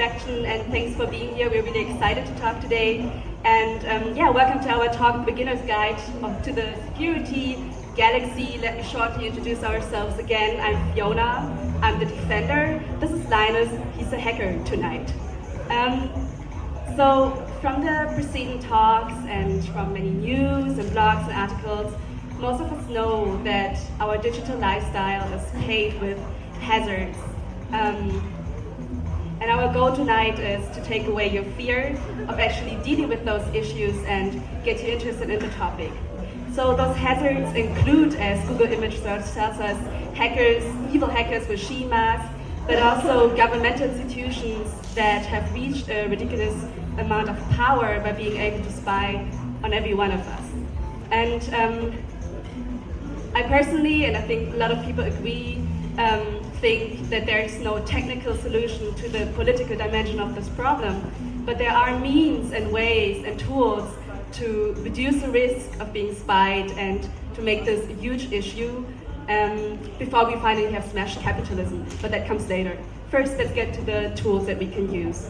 introduction, and thanks for being here. We're really excited to talk today. And yeah, welcome to our talk, Beginner's Guide to the Security Galaxy. Let me shortly introduce ourselves again. I'm Fiona, I'm the defender. This is Linus, he's a hacker tonight. So from the preceding talks and from many news and blogs and articles, most of us know that our digital lifestyle is paved with hazards. And our goal tonight is to take away your fear of actually dealing with those issues and get you interested in the topic. So those hazards include, as Google image search tells us, hackers, evil hackers with sheet masks, but also governmental institutions that have reached a ridiculous amount of power by being able to spy on every one of us. And I personally, and I think a lot of people agree, think that there is no technical solution to the political dimension of this problem, but there are means and ways and tools to reduce the risk of being spied and to make this a huge issue before we finally have smashed capitalism, but that comes later. First, let's get to the tools that we can use.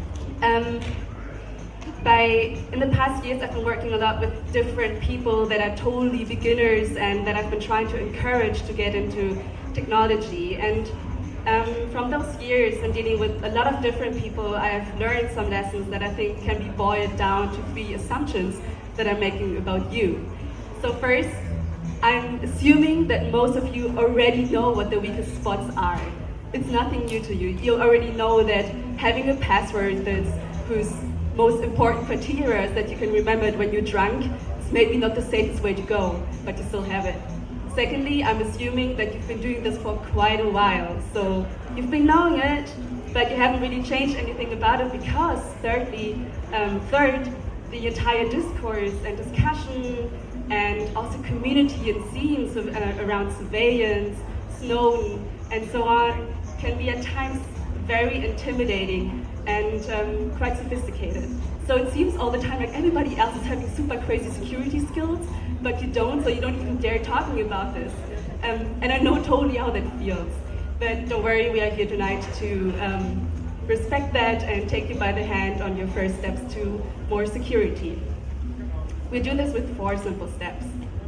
In the past years, I've been working a lot with different people that are totally beginners and that I've been trying to encourage to get into technology. And from those years and dealing with a lot of different people, I have learned some lessons that I think can be boiled down to 3 assumptions that I'm making about you. So first, I'm assuming that most of you already know what the weakest spots are. It's nothing new to you. You already know that having a password whose most important criteria is that you can remember it when you're drunk is maybe not the safest way to go, but you still have it. Secondly, I'm assuming that you've been doing this for quite a while. So you've been knowing it, but you haven't really changed anything about it because third, the entire discourse and discussion and also community and scenes around surveillance, Snowden, and so on can be at times very intimidating and quite sophisticated. So it seems all the time like everybody else is having super crazy security skills, but you don't, so you don't even dare talking about this. And I know totally how that feels. But don't worry, we are here tonight to respect that and take you by the hand on your first steps to more security. We do this with 4 simple steps.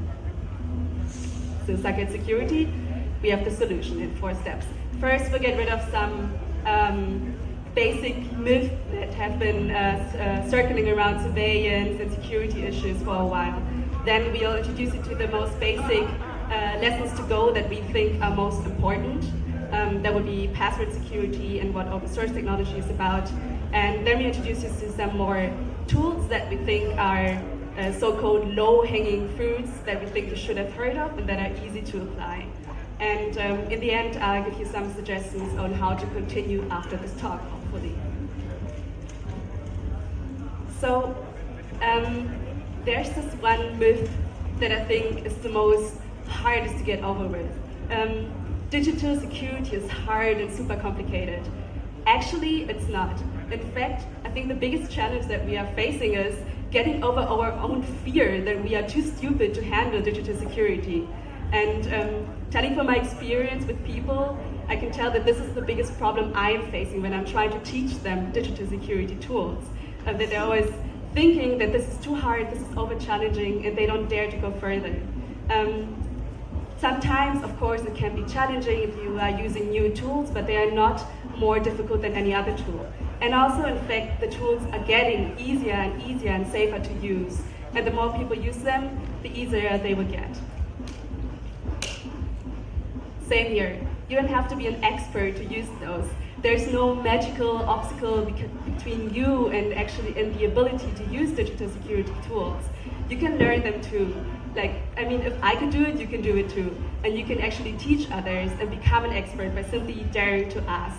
So to get security, we have the solution in 4 steps. First, we'll get rid of some basic myths that have been circling around surveillance and security issues for a while. Then we'll introduce you to the most basic lessons to go that we think are most important. That would be password security and what open source technology is about. And then we introduce you to some more tools that we think are so-called low-hanging fruits that we think you should have heard of and that are easy to apply. And in the end, I'll give you some suggestions on how to continue after this talk, hopefully. So there's this one myth that I think is the most hardest to get over with. Digital security is hard and super complicated. Actually, it's not. In fact, I think the biggest challenge that we are facing is getting over our own fear that we are too stupid to handle digital security. And telling from my experience with people, I can tell that this is the biggest problem I am facing when I'm trying to teach them digital security tools. That they're always thinking that this is too hard, this is over challenging, and they don't dare to go further. Sometimes, of course, it can be challenging if you are using new tools, but they are not more difficult than any other tool. And also, in fact, the tools are getting easier and safer to use. And the more people use them, the easier they will get. Same here. You don't have to be an expert to use those. There's no magical obstacle between you and the ability to use digital security tools. You can learn them too. If I could do it, you can do it too. And you can actually teach others and become an expert by simply daring to ask.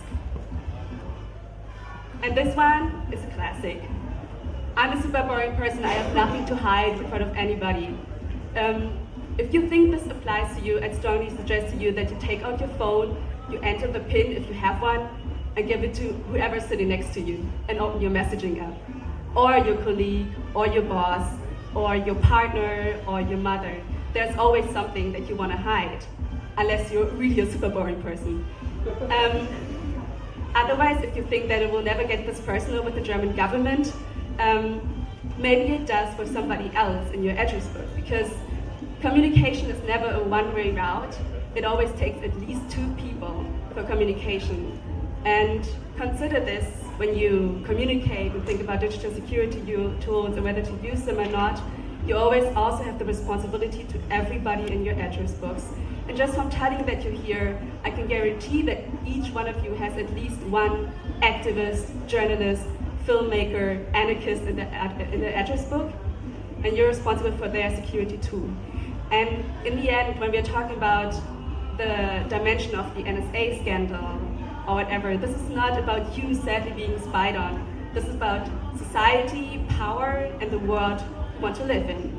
And this one is a classic. I'm a super boring person. I have nothing to hide in front of anybody. If you think this applies to you, I'd strongly suggest to you that you take out your phone, you enter the PIN if you have one, and give it to whoever's sitting next to you, and open your messaging app. Or your colleague, or your boss, or your partner, or your mother. There's always something that you want to hide, unless you're really a super boring person. Otherwise, if you think that it will never get this personal with the German government, maybe it does for somebody else in your address book, because communication is never a one-way route. It always takes at least two people for communication. And consider this when you communicate and think about digital security tools and whether to use them or not. You always also have the responsibility to everybody in your address books. And just from telling that you're here, I can guarantee that each one of you has at least one activist, journalist, filmmaker, anarchist in the address book, and you're responsible for their security too. And in the end, when we're talking about the dimension of the NSA scandal or whatever, this is not about you sadly being spied on. This is about society, power, and the world we want to live in.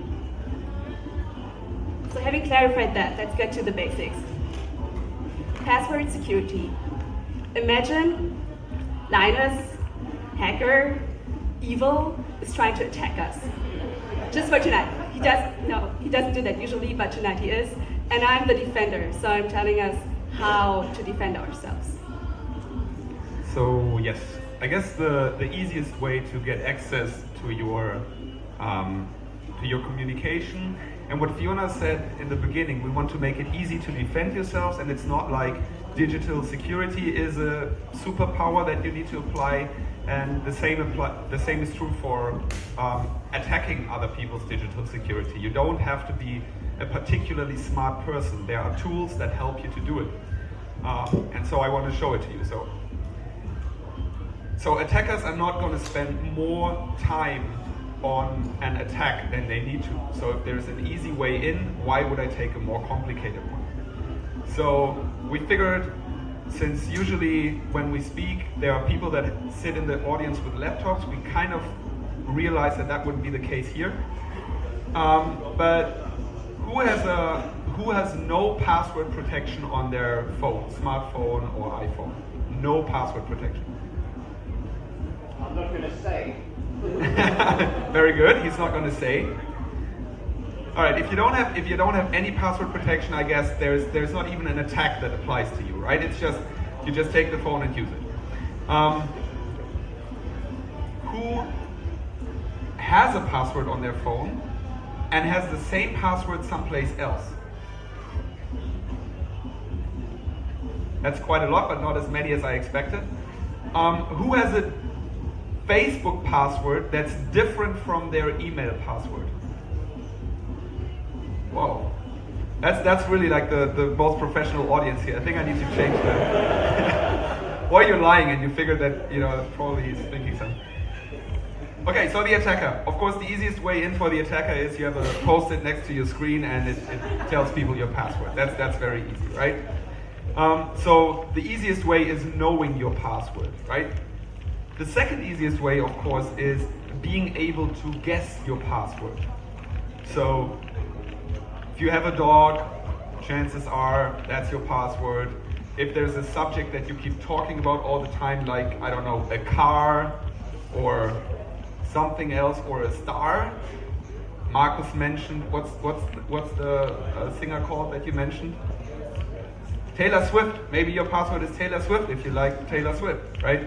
So having clarified that, let's get to the basics. Password security. Imagine Linus, hacker, evil, is trying to attack us. Just for tonight. He doesn't do that usually, but tonight he is. And I'm the defender, so I'm telling us how to defend ourselves. So yes, I guess the easiest way to get access to your communication, and what Fiona said in the beginning, we want to make it easy to defend yourselves, and it's not like digital security is a superpower that you need to apply, and the same is true for attacking other people's digital security. You don't have to be a particularly smart person. There are tools that help you to do it, and so I want to show it to you. So attackers are not going to spend more time on an attack than they need to. So if there's an easy way in, why would I take a more complicated one? So we figured, since usually when we speak, there are people that sit in the audience with laptops, we kind of realized that wouldn't be the case here. But who has no password protection on their phone, smartphone or iPhone? No password protection. I'm not going to say. Very good. He's not going to say. All right. If you don't have any password protection, I guess there's not even an attack that applies to you, right? It's just you just take the phone and use it. Who has a password on their phone and has the same password someplace else? That's quite a lot, but not as many as I expected. Who has a Facebook password that's different from their email password? Whoa. That's really like the most professional audience here. I think I need to change that. Or you're lying and you figure that, probably he's thinking something. Okay, so the attacker. Of course, the easiest way in for the attacker is you have a post-it next to your screen and it tells people your password. That's very easy, right? So the easiest way is knowing your password, right? The second easiest way, of course, is being able to guess your password. So if you have a dog, chances are that's your password. If there's a subject that you keep talking about all the time, like, I don't know, a car or something else or a star. Marcus mentioned, what's the singer called that you mentioned? Taylor Swift. Maybe your password is Taylor Swift if you like Taylor Swift, right?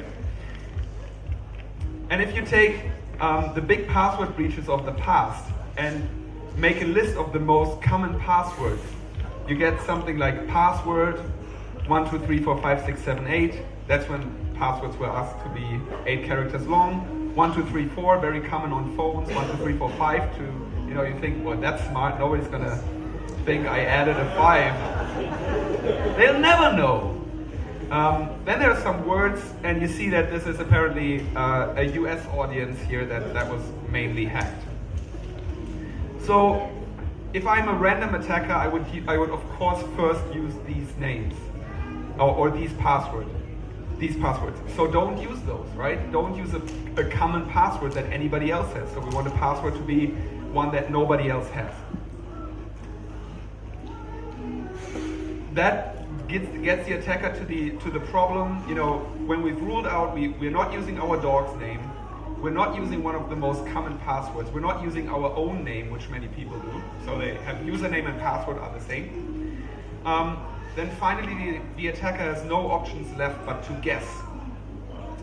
And if you take the big password breaches of the past and make a list of the most common passwords, you get something like password 1, 2, 3, 4, 5, 6, 7, 8. That's when passwords were asked to be 8 characters long. 1, 2, 3, 4, very common on phones. 1, 2, 3, 4, 5. You think, well, that's smart. Nobody's gonna think I added a 5. They'll never know. Then there are some words, and you see that this is apparently a US audience here that was mainly hacked. So if I'm a random attacker, I would of course first use these names or these passwords. So don't use those, right? Don't use a common password that anybody else has. So we want a password to be one that nobody else has. That gets the attacker to the problem. When we've ruled out, we're not using our dog's name. We're not using one of the most common passwords. We're not using our own name, which many people do. So they have username and password are the same. Then finally, the attacker has no options left but to guess.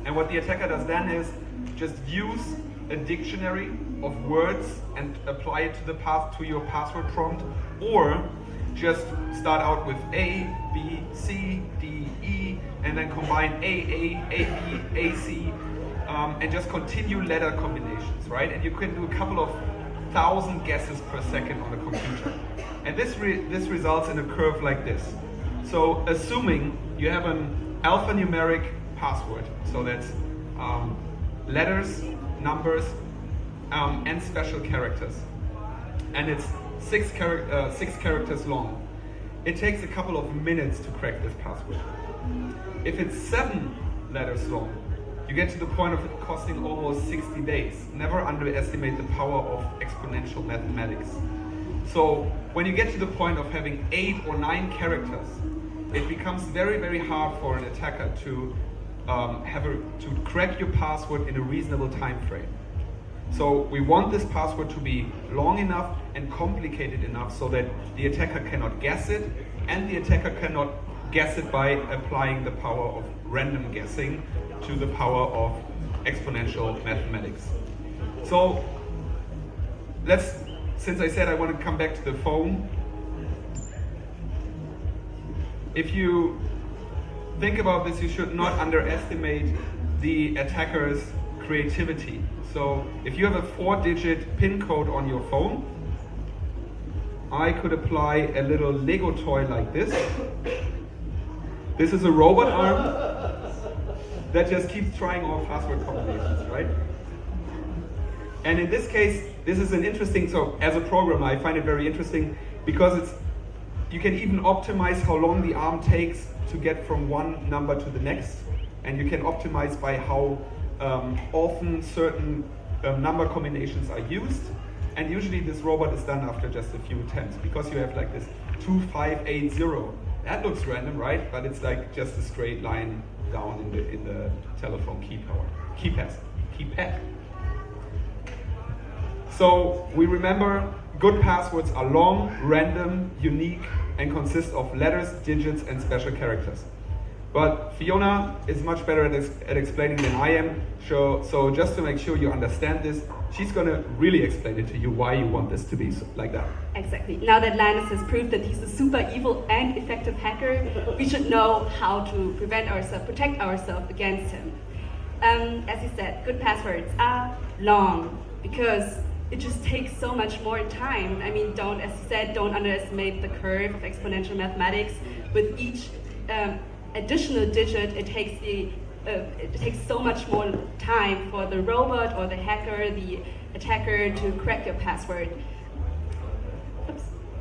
And what the attacker does then is just use a dictionary of words and apply it to your password prompt, or just start out with A, B, C, D, E, and then combine A, B, A, C, and just continue letter combinations, right? And you can do a couple of thousand guesses per second on a computer. And this results in a curve like this. So assuming you have an alphanumeric password, so that's letters, numbers, and special characters, and it's six characters long. It takes a couple of minutes to crack this password. If it's 7 letters long, you get to the point of it costing almost 60 days. Never underestimate the power of exponential mathematics. So when you get to the point of having 8 or 9 characters, it becomes very, very hard for an attacker to crack your password in a reasonable time frame. So we want this password to be long enough and complicated enough so that the attacker cannot guess it, and the attacker cannot guess it by applying the power of random guessing to the power of exponential mathematics. So since I said I want to come back to the phone, if you think about this, you should not underestimate the attacker's creativity. So if you have a 4-digit PIN code on your phone, I could apply a little Lego toy like this. This is a robot arm that just keeps trying all password combinations, right? And in this case, this is an interesting, so as a programmer, I find it very interesting because you can even optimize how long the arm takes to get from one number to the next. And you can optimize by how often certain number combinations are used. And usually this robot is done after just a few attempts, because you have like this 2580. That looks random, right? But it's like just a straight line down in the telephone keypad. So we remember, good passwords are long, random, unique, and consist of letters, digits, and special characters. But Fiona is much better at explaining than I am. So just to make sure you understand this, she's going to really explain it to you why you want this to be like that. Exactly. Now that Linus has proved that he's a super evil and effective hacker, we should know how to protect ourselves against him. As he said, good passwords are long because it just takes so much more time. I mean, as he said, don't underestimate the curve of exponential mathematics. With each additional digit, it takes so much more time for the robot or the hacker, the attacker, to crack your password. Oops.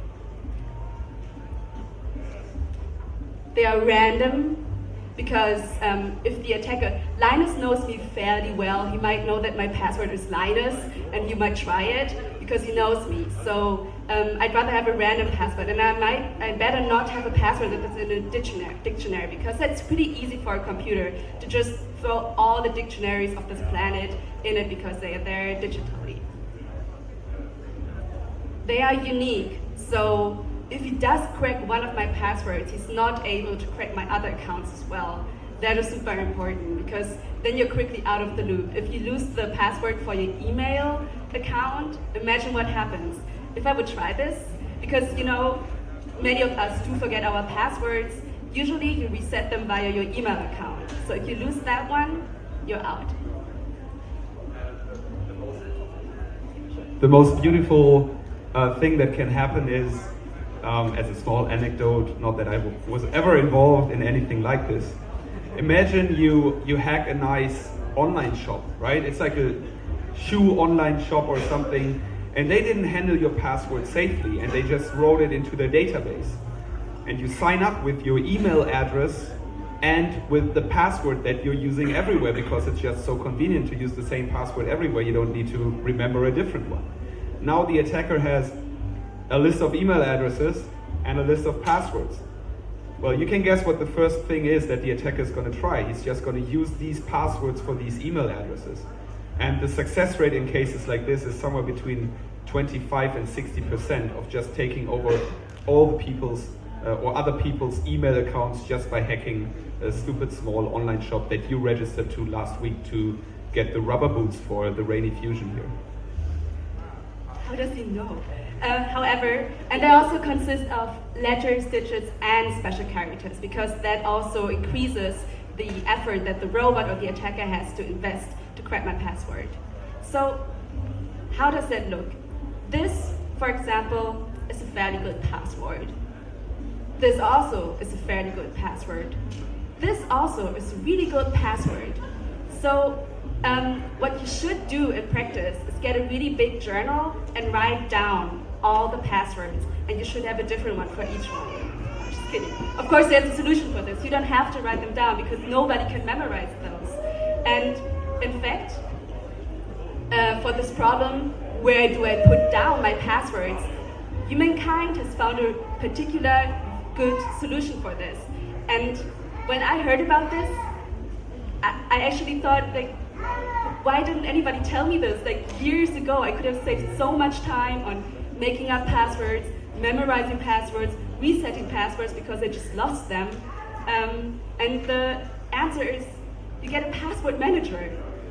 They are random because if the attacker, Linus knows me fairly well, he might know that my password is Linus, and you might try it because he knows me. So I'd rather have a random password, and I better not have a password that is in a dictionary, because that's pretty easy for a computer to just throw all the dictionaries of this planet in it because they are there digitally. They are unique, so if he does crack one of my passwords, he's not able to crack my other accounts as well. That is super important, because then you're quickly out of the loop. If you lose the password for your email account, imagine what happens. If I would try this, because many of us do forget our passwords, usually you reset them via your email account. So if you lose that one, you're out. The most beautiful thing that can happen is, as a small anecdote, not that I was ever involved in anything like this. Imagine you hack a nice online shop, right? It's like a shoe online shop or something, and they didn't handle your password safely, and they just wrote it into their database. And you sign up with your email address and with the password that you're using everywhere, because it's just so convenient to use the same password everywhere. You don't need to remember a different one. Now the attacker has a list of email addresses and a list of passwords. Well, you can guess what the first thing is that the attacker is going to try. He's just going to use these passwords for these email addresses. And the success rate in cases like this is somewhere between 25 and 60% of just taking over all the people's or other people's email accounts just by hacking a stupid small online shop that you registered to last week to get the rubber boots for the Rainy Fusion here. How does he know? However, and they also consist of letters, digits, and special characters, because that also increases the effort that the robot or the attacker has to invest to crack my password. So, how does that look? This, for example, is a fairly good password. This also is a fairly good password. This also is a really good password. So, what you should do in practice is get a really big journal and write down all the passwords, and you should have a different one for each one. I'm just kidding. Of course, there's a solution for this. You don't have to write them down because nobody can memorize those. And in fact, for this problem, where do I put down my passwords? Humankind has found a particular good solution for this. And when I heard about this, I actually thought, like, why didn't anybody tell me this? Like, years ago, I could have saved so much time on making up passwords, memorizing passwords, resetting passwords because I just lost them. And the answer is, you get a password manager.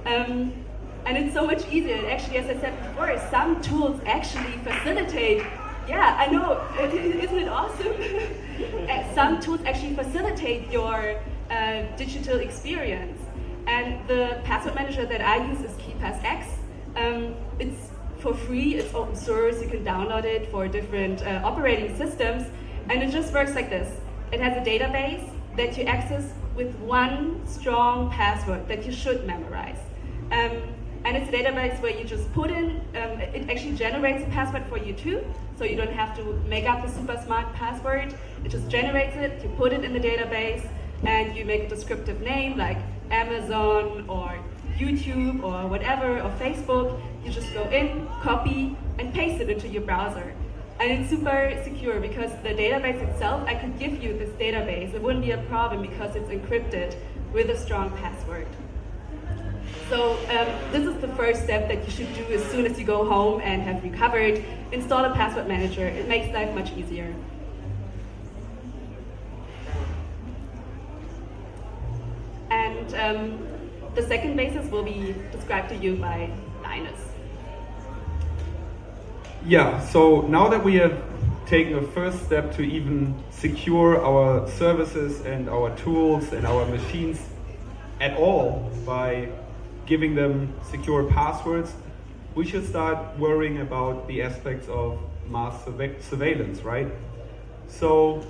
And it's so much easier. Actually, as I said before, some tools actually facilitate. Yeah, I know, isn't it awesome? Some tools actually facilitate your digital experience. And the password manager that I use is KeePassX. It's for free, it's open source, you can download it for different operating systems. And it just works like this. It has a database that you access with one strong password that you should memorize. And it's a database where you just put in, it actually generates a password for you too, so you don't have to make up a super smart password. It just generates it, you put it in the database, and you make a descriptive name like Amazon or YouTube or whatever, or Facebook. You just go in, copy, and paste it into your browser. And it's super secure because the database itself, I could give you this database. It wouldn't be a problem because it's encrypted with a strong password. So this is the first step that you should do as soon as you go home and have recovered. Install a password manager. It makes life much easier. And the second basis will be described to you by Linus. Yeah, so now that we have taken a first step to even secure our services and our tools and our machines at all by giving them secure passwords, we should start worrying about the aspects of mass surveillance, right? So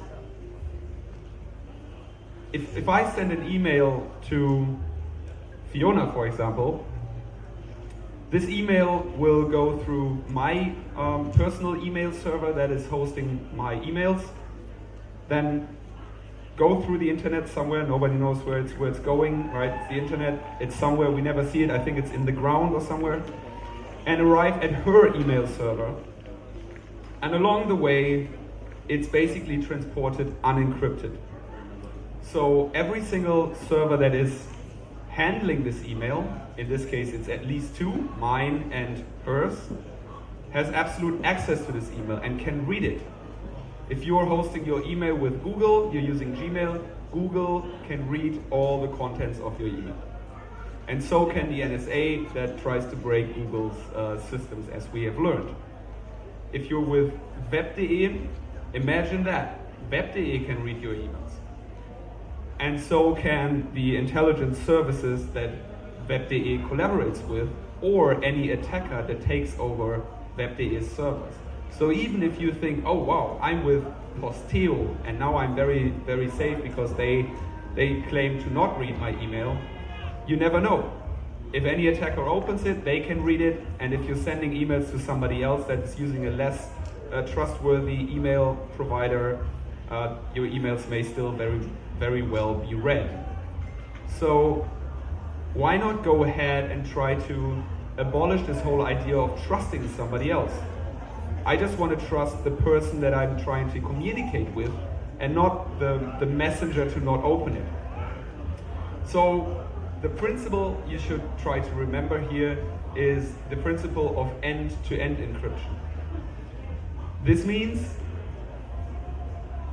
if I send an email to Fiona, for example, this email will go through my personal email server that is hosting my emails, then go through the internet somewhere. Nobody knows where it's going, right? It's the internet, it's somewhere, we never see it. I think it's in the ground or somewhere. And arrive at her email server. And along the way, it's basically transported unencrypted. So every single server that is handling this email, in this case it's at least two, mine and hers, has absolute access to this email and can read it. If you're hosting your email with Google, you're using Gmail, Google can read all the contents of your email. And so can the NSA that tries to break Google's systems, as we have learned. If you're with Web.de, imagine that. Web.de can read your emails. And so can the intelligence services that Web.de collaborates with, or any attacker that takes over Web.de's servers. So even if you think, oh wow, I'm with Posteo and now I'm very, very safe because they claim to not read my email, you never know. If any attacker opens it, they can read it, and if you're sending emails to somebody else that's using a less trustworthy email provider, your emails may still very well be read. So why not go ahead and try to abolish this whole idea of trusting somebody else? I just want to trust the person that I'm trying to communicate with and not the messenger to not open it. So the principle you should try to remember here is the principle of end-to-end encryption. This means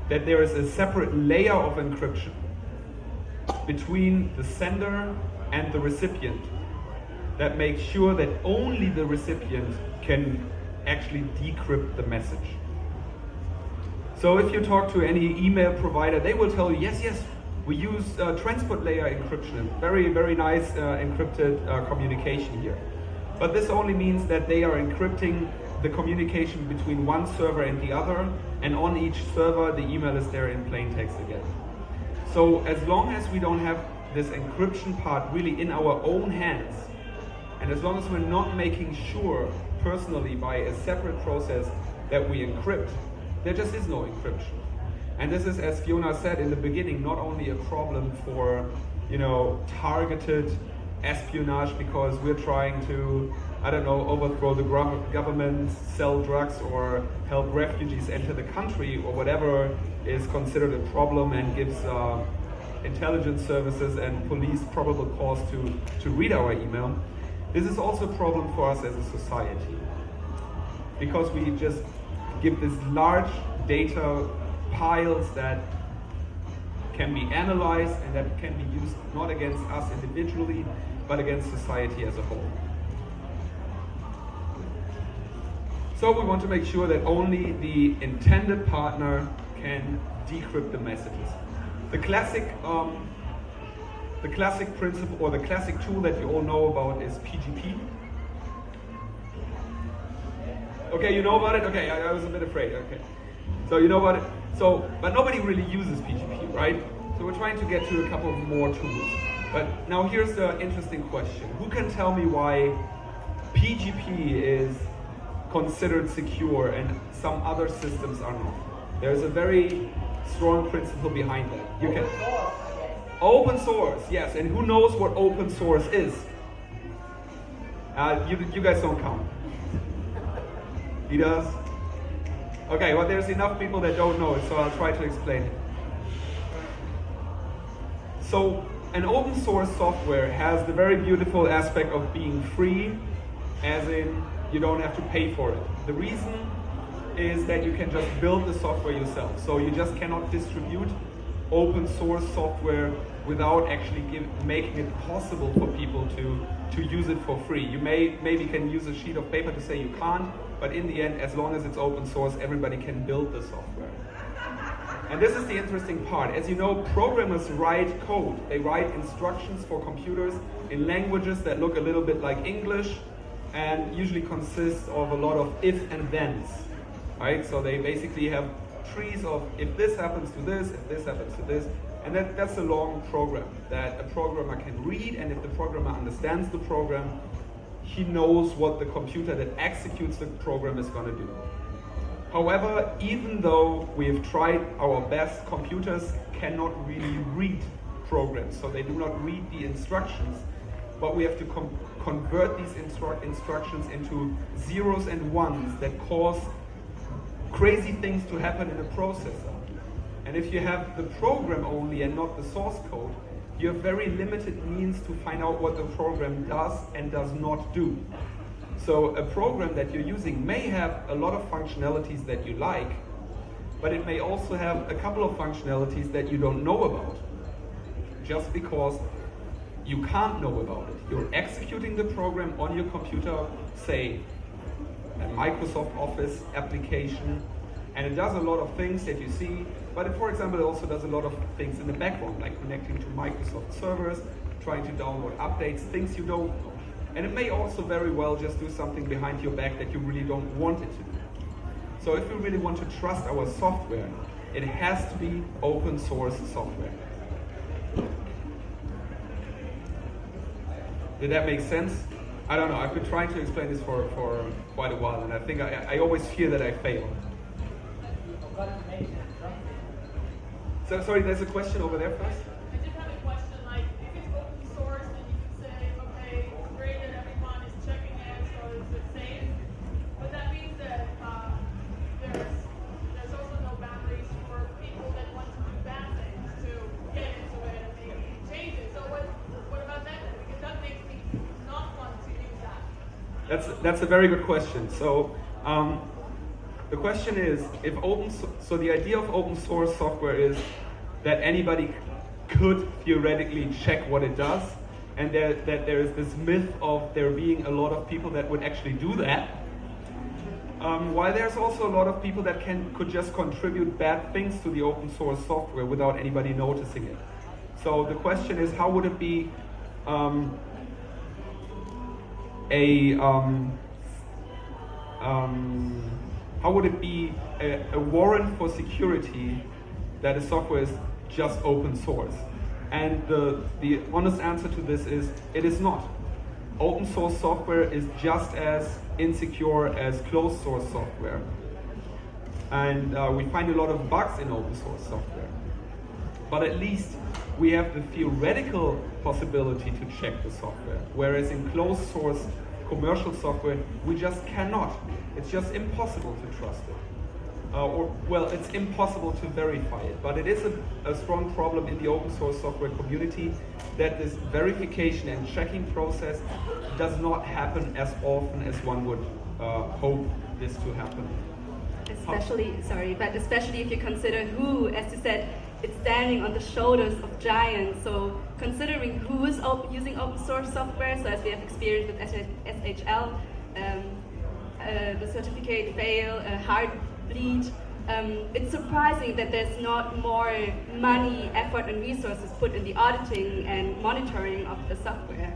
that there is a separate layer of encryption between the sender and the recipient that makes sure that only the recipient can actually decrypt the message. So if you talk to any email provider, they will tell you, yes, we use transport layer encryption, very, very nice encrypted communication here. But this only means that they are encrypting the communication between one server and the other, and on each server the email is there in plain text again. So as long as we don't have this encryption part really in our own hands, and as long as we're not making sure personally by a separate process that we encrypt, there just is no encryption. And this is, as Fiona said in the beginning, not only a problem for, targeted espionage because we're trying to, overthrow the government, sell drugs, or help refugees enter the country, or whatever is considered a problem and gives intelligence services and police probable cause to read our email. This is also a problem for us as a society, because we just give this large data piles that can be analyzed and that can be used not against us individually, but against society as a whole. So we want to make sure that only the intended partner can decrypt the messages. The classic principle, or the classic tool that you all know about, is PGP. Okay, you know about it? Okay, I was a bit afraid. Okay, so you know about it. So, but nobody really uses PGP, right? So we're trying to get to a couple of more tools. But now here's the interesting question. Who can tell me why PGP is considered secure and some other systems are not? There's a very strong principle behind that. You can. Open source, yes. And who knows what open source is? You guys don't count. He does? Okay, well, there's enough people that don't know it, so I'll try to explain it. So, an open source software has the very beautiful aspect of being free, as in you don't have to pay for it. The reason is that you can just build the software yourself. So you just cannot distribute open source software without actually making it possible for people to use it for free. You maybe can use a sheet of paper to say you can't, but in the end, as long as it's open source, everybody can build the software. And this is the interesting part. As you know, programmers write code. They write instructions for computers in languages that look a little bit like English and usually consist of a lot of if and thens, right? So they basically have trees of if this happens to this, if this happens to this, and that's a long program that a programmer can read, and if the programmer understands the program, he knows what the computer that executes the program is going to do. However, even though we have tried our best, computers cannot really read programs, so they do not read the instructions, but we have to convert these instructions into zeros and ones that cause crazy things to happen in a processor. And if you have the program only and not the source code, you have very limited means to find out what the program does and does not do. So a program that you're using may have a lot of functionalities that you like, but it may also have a couple of functionalities that you don't know about, just because you can't know about it. You're executing the program on your computer, say a Microsoft Office application, and it does a lot of things that you see, but it, for example, it also does a lot of things in the background, like connecting to Microsoft servers, trying to download updates, things you don't know. And it may also very well just do something behind your back that you really don't want it to do. So if we really want to trust our software, it has to be open source software. Did that make sense? I don't know, I've been trying to explain this for quite a while, and I think I always fear that I fail. So, sorry, there's a question over there first? I just have a question, like, if it's open source, then you can say, okay, it's great that everyone is checking it, so it's safe. But that means that there's also no boundaries for people that want to do bad things to get into it and make changes. So what about that? Because that makes me not want to use that. That's a very good question. So The question is, if so the idea of open source software is that anybody could theoretically check what it does, and that there is this myth of there being a lot of people that would actually do that. While there's also a lot of people that could just contribute bad things to the open source software without anybody noticing it. So the question is, how would it be how would it be a warrant for security that a software is just open source? And the honest answer to this is, it is not. Open source software is just as insecure as closed source software. And we find a lot of bugs in open source software. But at least we have the theoretical possibility to check the software. Whereas in closed source commercial software, we just cannot. It's just impossible to trust it. It's impossible to verify it. But it is a strong problem in the open source software community that this verification and checking process does not happen as often as one would hope this to happen. Especially if you consider who, as you said, it's standing on the shoulders of giants. So considering who is using open source software, so as we have experienced with SHL, the certificate fail, Heartbleed, it's surprising that there's not more money, effort, and resources put in the auditing and monitoring of the software.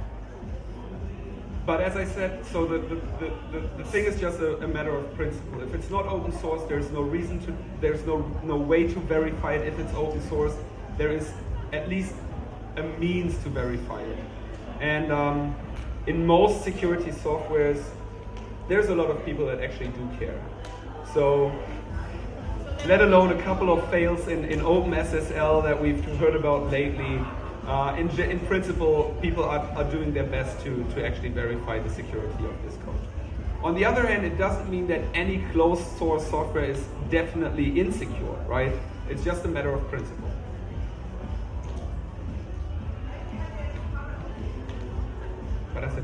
But as I said, so the thing is just a matter of principle. If it's not open source, there's no reason to, there's no way to verify it. If it's open source, there is at least a means to verify it. And in most security softwares, there's a lot of people that actually do care. So, let alone a couple of fails in OpenSSL that we've heard about lately. In principle, people are doing their best to actually verify the security of this code. On the other hand, it doesn't mean that any closed source software is definitely insecure, right? It's just a matter of principle. But that's it.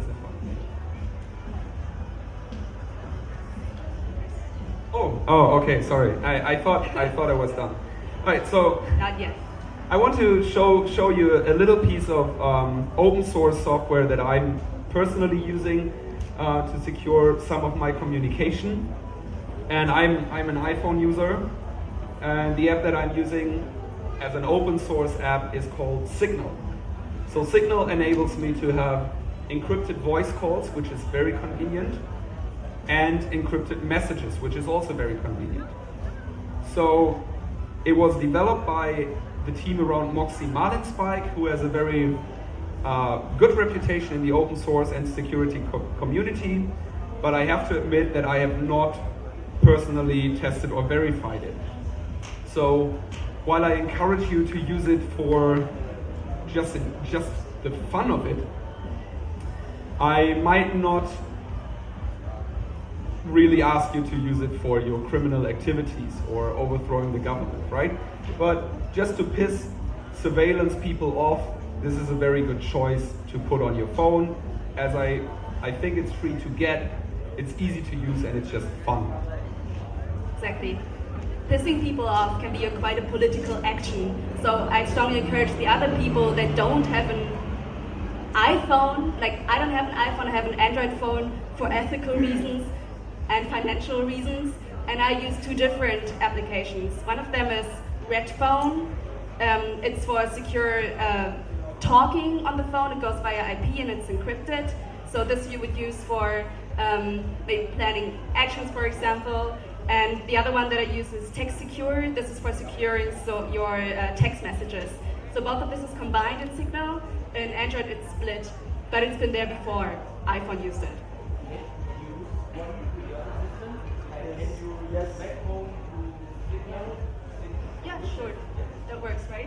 Oh, okay, sorry. I thought I was done. All right, so Not yet. I want to show you a little piece of open source software that I'm personally using to secure some of my communication. And I'm an iPhone user, and the app that I'm using as an open source app is called Signal. So Signal enables me to have encrypted voice calls, which is very convenient, and encrypted messages, which is also very convenient. So it was developed by the team around Moxie Marlinspike, who has a very good reputation in the open source and security community, but I have to admit that I have not personally tested or verified it. So while I encourage you to use it for just the fun of it, I might not really ask you to use it for your criminal activities or overthrowing the government, right? But just to piss surveillance people off, this is a very good choice to put on your phone. As I think it's free to get, it's easy to use, and it's just fun. Exactly. Pissing people off can be quite a political action. So I strongly encourage the other people that don't have an iPhone, like I don't have an iPhone, I have an Android phone for ethical reasons and financial reasons, and I use two different applications. One of them is Redphone. It's for secure talking on the phone. It goes via IP and it's encrypted. So this you would use for maybe planning actions, for example. And the other one that I use is TextSecure. This is for securing your text messages. So both of this is combined in Signal. In Android it's split, but it's been there before iPhone used it. Yeah, sure. That works, right?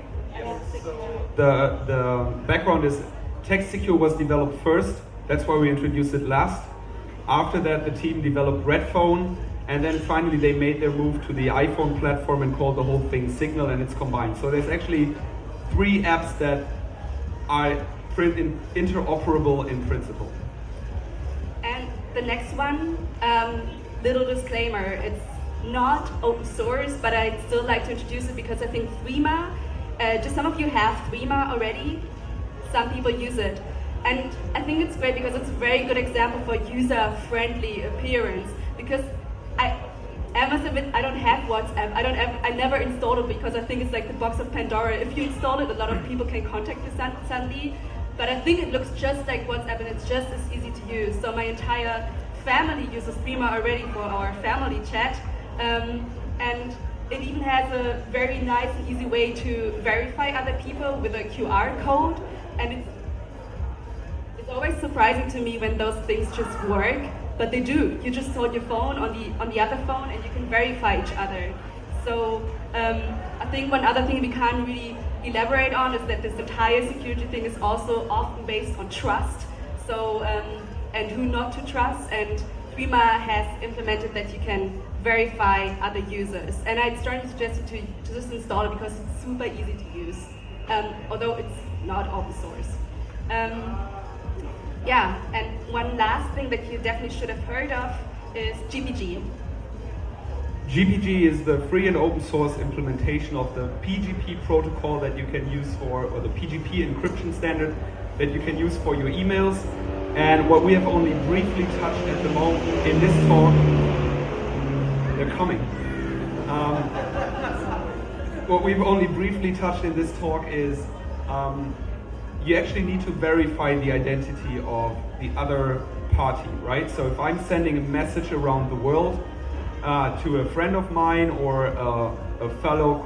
The background is TextSecure was developed first. That's why we introduced it last. After that, the team developed Redphone, and then finally they made their move to the iPhone platform and called the whole thing Signal, and it's combined. So there's actually 3 apps that are interoperable in principle. And the next one, little disclaimer, not open source, but I'd still like to introduce it because I think Threema, do some of you have Threema already? Some people use it. And I think it's great because it's a very good example for user-friendly appearance. Because I must admit, I don't have WhatsApp. I never installed it because I think it's like the box of Pandora. If you install it, a lot of people can contact you suddenly. But I think it looks just like WhatsApp and it's just as easy to use. So my entire family uses Threema already for our family chat. And it even has a very nice and easy way to verify other people with a QR code. And it's always surprising to me when those things just work, but they do. You just hold your phone on the other phone and you can verify each other. So I think one other thing we can't really elaborate on is that this entire security thing is also often based on trust. So and who not to trust, and Threema has implemented that you can verify other users. And I'd strongly suggest you to just install it because it's super easy to use, although it's not open source. Yeah, and one last thing that you definitely should have heard of is GPG. GPG is the free and open source implementation of the PGP protocol that you can use for, or the PGP encryption standard that you can use for your emails. And what we have only briefly touched at the moment in this talk, they're coming. What we've only briefly touched in this talk is you actually need to verify the identity of the other party, right? So if I'm sending a message around the world to a friend of mine or a fellow,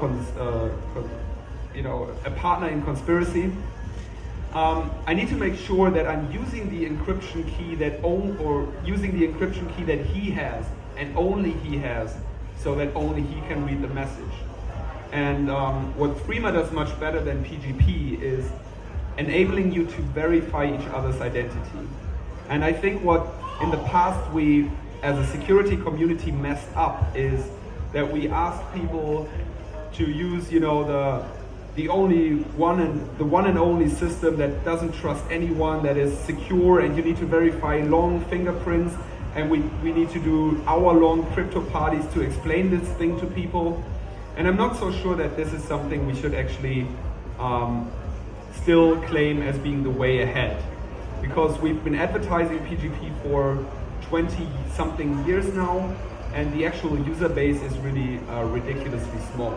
a partner in conspiracy, I need to make sure that I'm using the encryption key using the encryption key that he has and only he has, so that only he can read the message. And what Threema does much better than PGP is enabling you to verify each other's identity. And I think what in the past we, as a security community, messed up is that we asked people to use, the one and only system that doesn't trust anyone, that is secure, and you need to verify long fingerprints, and we need to do hour-long crypto parties to explain this thing to people. And I'm not so sure that this is something we should actually still claim as being the way ahead, because we've been advertising PGP for 20-something years now, and the actual user base is really ridiculously small.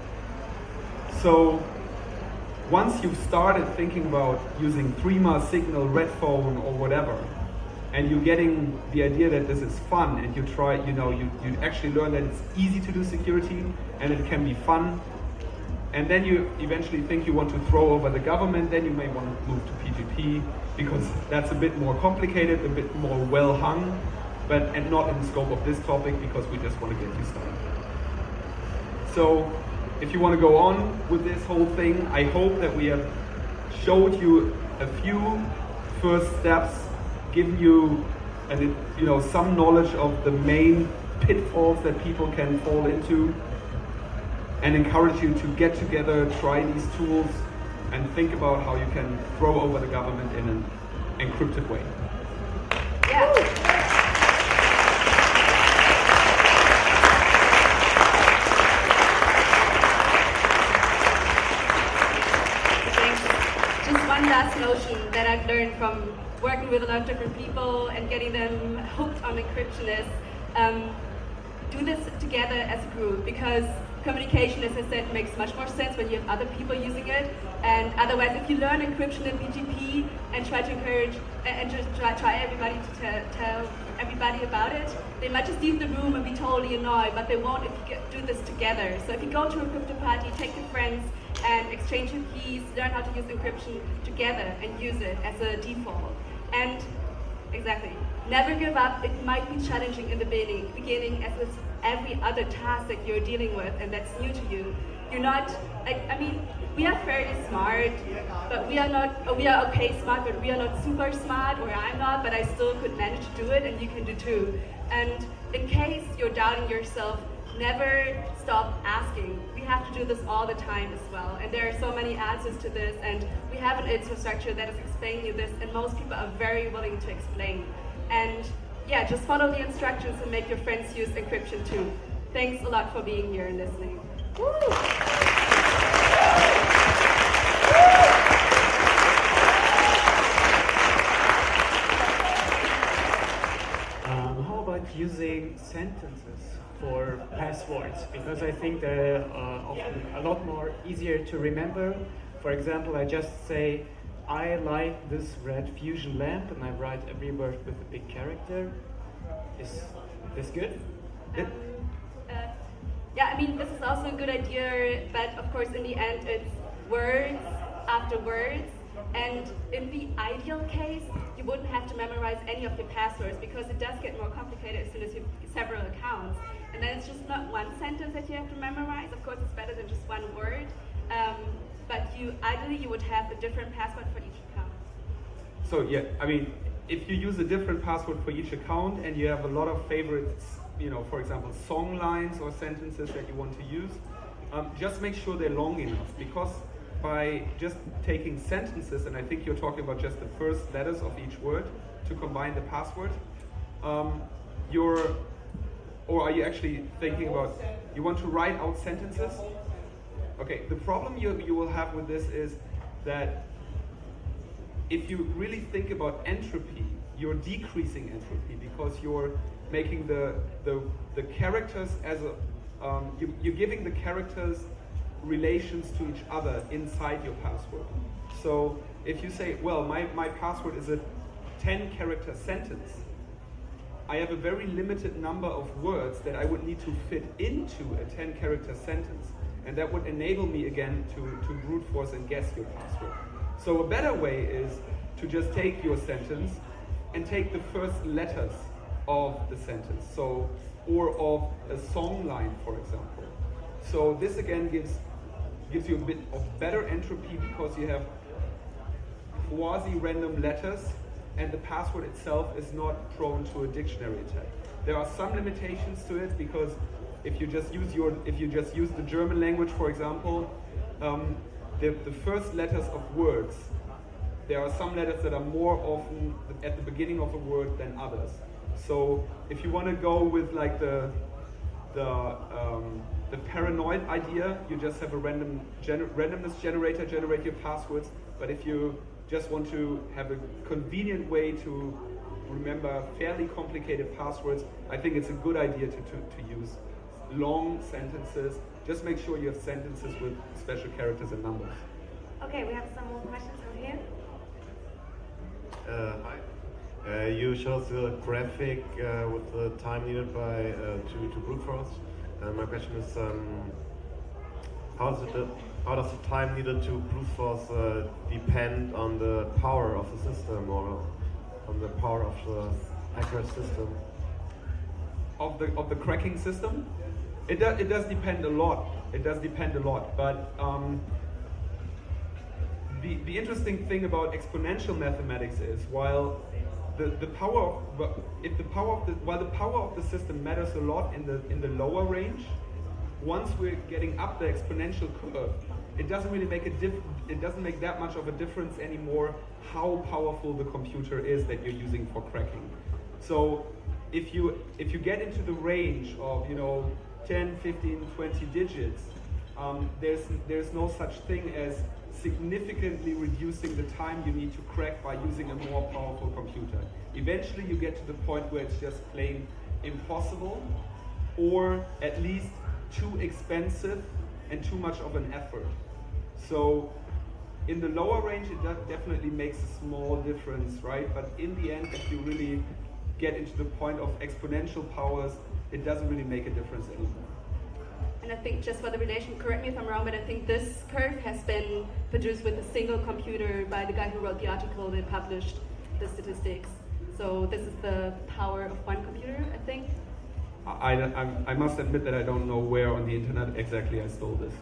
So once you've started thinking about using Threema, Signal, Redphone, or whatever, and you're getting the idea that this is fun, and you try, you actually learn that it's easy to do security and it can be fun, and then you eventually think you want to throw over the government, then you may want to move to PGP, because that's a bit more complicated, a bit more well hung, and not in the scope of this topic, because we just want to get you started. So if you want to go on with this whole thing, I hope that we have showed you a few first steps, given you some knowledge of the main pitfalls that people can fall into, and encourage you to get together, try these tools, and think about how you can throw over the government in an encrypted way. Yeah. Just one last notion that I've learned from working with a lot of different people and getting them hooked on encryption is do this together as a group, because communication, as I said, makes much more sense when you have other people using it. And otherwise, if you learn encryption in PGP and try to encourage and just try everybody to tell everybody about it, they might just leave the room and be totally annoyed, but they won't if you do this together. So if you go to a crypto party, take your friends and exchange your keys, learn how to use encryption together and use it as a default. And exactly, never give up. It might be challenging in the beginning as with every other task that you're dealing with and that's new to you. You're not, we are fairly smart, but we are okay smart, but we are not super smart, or I'm not, but I still could manage to do it, and you can do too. And in case you're doubting yourself, never stop asking. We have to do this all the time as well, and there are so many answers to this, and we have an infrastructure that is explaining you this, and most people are very willing to explain. And yeah, just follow the instructions and make your friends use encryption too. Thanks a lot for being here and listening. How about using sentences for passwords? Because I think they're often a lot more easier to remember. For example, I just say, I like this red fusion lamp, and I write every word with a big character. Is this good? Yeah, I mean, this is also a good idea, but of course, in the end, it's words after words. And in the ideal case, you wouldn't have to memorize any of your passwords because it does get more complicated as soon as you have several accounts. And then it's just not one sentence that you have to memorize. Of course, it's better than just one word. But ideally, you would have a different password for each account. So yeah, I mean, if you use a different password for each account and you have a lot of favorites, you know, for example, song lines or sentences that you want to use, just make sure they're long enough, because by just taking sentences, and I think you're talking about just the first letters of each word to combine the password, or are you actually thinking about, you want to write out sentences? Okay, the problem you will have with this is that if you really think about entropy, you're decreasing entropy because you're making the characters as a, you're giving the characters relations to each other inside your password. So if you say, well, my password is a 10-character sentence, I have a very limited number of words that I would need to fit into a 10-character sentence. And that would enable me again to brute force and guess your password. So a better way is to just take your sentence and take the first letters of the sentence. So, or of a song line, for example. So this again gives you a bit of better entropy because you have quasi-random letters and the password itself is not prone to a dictionary attack. There are some limitations to it because if you just use the German language, for example, the first letters of words, there are some letters that are more often at the beginning of a word than others. So if you want to go with like the paranoid idea, you just have a randomness generator generate your passwords. But if you just want to have a convenient way to remember fairly complicated passwords, I think it's a good idea to use long sentences. Just make sure you have sentences with special characters and numbers. Okay, we have some more questions over here. Hi. You showed the graphic with the time needed by to brute force. My question is, how does the time needed to brute force depend on the power of the system or on the power of the hacker's system? Of the cracking system? It does depend a lot. It does depend a lot, but the interesting thing about exponential mathematics is while the power of the system matters a lot in the lower range, once we're getting up the exponential curve, it doesn't really make it doesn't make that much of a difference anymore how powerful the computer is that you're using for cracking. So if you get into the range of 10, 15, 20 digits, there's no such thing as significantly reducing the time you need to crack by using a more powerful computer. Eventually you get to the point where it's just plain impossible, or at least too expensive and too much of an effort. So in the lower range it definitely makes a small difference, right? But in the end, if you really get into the point of exponential powers, it doesn't really make a difference anymore. And I think just for the relation, correct me if I'm wrong, but I think this curve has been produced with a single computer by the guy who wrote the article that published the statistics. So this is the power of one computer, I think. I must admit that I don't know where on the internet exactly I stole this.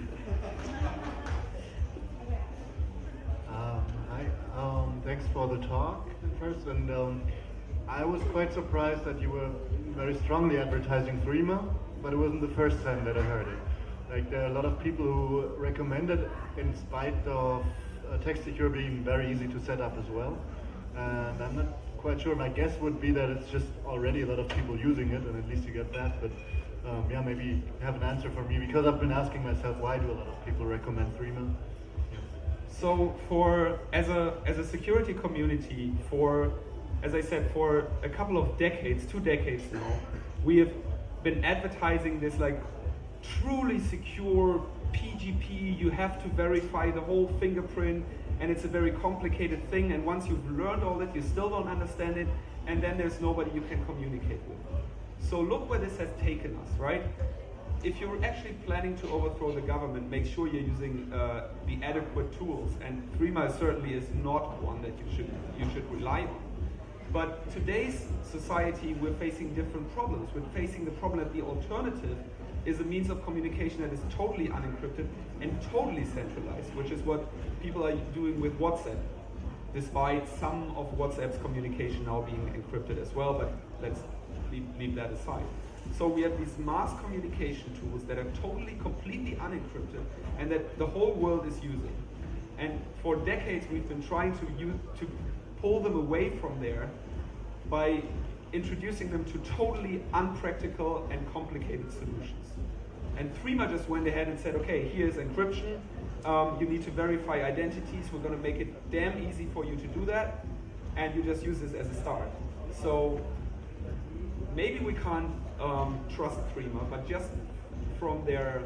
Hi, thanks for the talk first, and I was quite surprised that you were very strongly advertising Threema, but it wasn't the first time that I heard it. Like, there are a lot of people who recommend it in spite of TextSecure being very easy to set up as well. And I'm not quite sure. My guess would be that it's just already a lot of people using it, and at least you get that. But yeah, maybe have an answer for me, because I've been asking myself, why do a lot of people recommend Threema? So as a security community, as I said, for a couple of decades, 2 decades now, we have been advertising this like truly secure PGP. You have to verify the whole fingerprint, and it's a very complicated thing. And once you've learned all that, you still don't understand it, and then there's nobody you can communicate with. So look where this has taken us, right? If you're actually planning to overthrow the government, make sure you're using the adequate tools, and Threema certainly is not one that you should rely on. But today's society, we're facing different problems. We're facing the problem that the alternative is a means of communication that is totally unencrypted and totally centralized, which is what people are doing with WhatsApp, despite some of WhatsApp's communication now being encrypted as well, but let's leave that aside. So we have these mass communication tools that are totally, completely unencrypted and that the whole world is using. And for decades we've been trying to pull them away from there by introducing them to totally unpractical and complicated solutions. And Threema just went ahead and said, okay, here's encryption. You need to verify identities. We're going to make it damn easy for you to do that. And you just use this as a start. So maybe we can't trust Threema, but just from their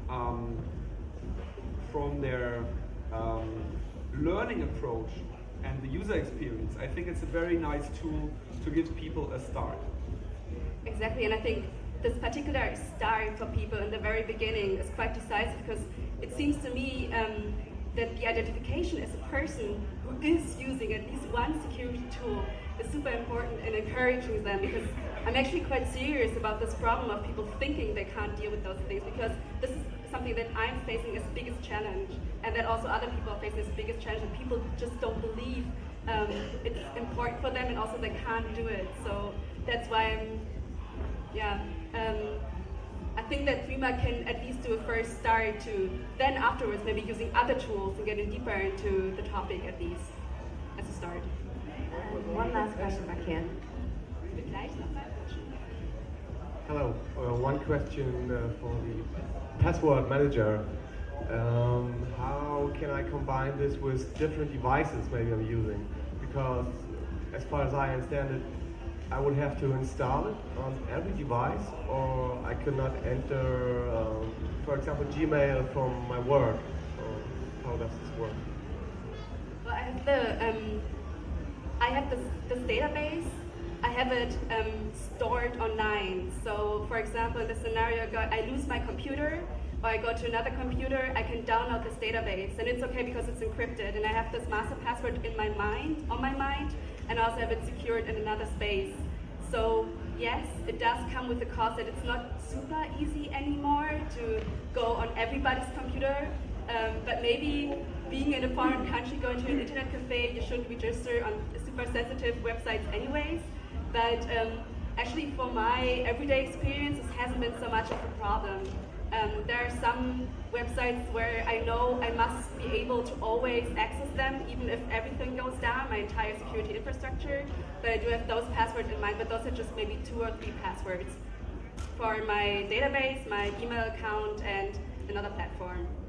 learning approach and the user experience, I think it's a very nice tool to give people a start. Exactly, and I think this particular start for people in the very beginning is quite decisive, because it seems to me that the identification as a person who is using at least one security tool is super important in encouraging them, because I'm actually quite serious about this problem of people thinking they can't deal with those things, because this is something that I'm facing as the biggest challenge, and that also other people are facing as the biggest challenge, and people just don't believe it's important for them, and also they can't do it. So that's why I think that Threema can at least do a first start to then afterwards maybe using other tools and getting deeper into the topic at least as a start. One last question back here. Hello. One question for the password manager. How can I combine this with different devices maybe I'm using? Because as far as I understand it, I would have to install it on every device, or I could not enter, for example, Gmail from my work. How does this work? Well, I have this database. I have it stored online. So, for example, in this scenario, I lose my computer, or I go to another computer, I can download this database, and it's okay because it's encrypted, and I have this master password on my mind, and also have it secured in another space. So yes, it does come with the cost that it's not super easy anymore to go on everybody's computer, but maybe being in a foreign country, going to an internet cafe, you shouldn't register on super sensitive websites anyways. But actually for my everyday experience, this hasn't been so much of a problem. There are some websites where I know I must be able to always access them, even if everything goes down, my entire security infrastructure. But I do have those passwords in mind, but those are just maybe 2 or 3 passwords for my database, my email account, and another platform.